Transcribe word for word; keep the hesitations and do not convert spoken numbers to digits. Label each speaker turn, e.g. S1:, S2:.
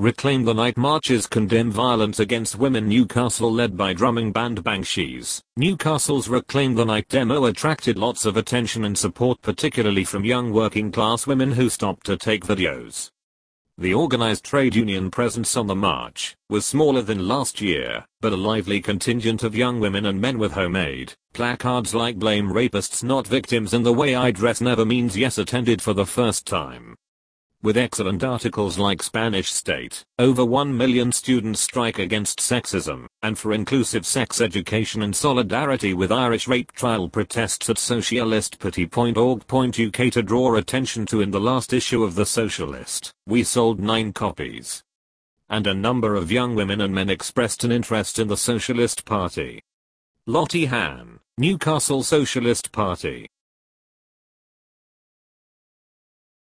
S1: Reclaim the Night marches condemn violence against women. Newcastle led by drumming band Banshees. Newcastle's Reclaim the Night demo attracted lots of attention and support, particularly from young working class women who stopped to take videos. The organized trade union presence on the march was smaller than last year, but a lively contingent of young women and men with homemade placards like "Blame rapists not victims" and "The way I dress never means yes" attended for the first time. With excellent articles like "Spanish State, over one million students strike against sexism, and for inclusive sex education and solidarity with Irish rape trial protests at socialist party dot org dot U K to draw attention to. In the last issue of The Socialist, we sold nine copies. And a number of young women and men expressed an interest in the Socialist Party. Lottie Han, Newcastle Socialist Party.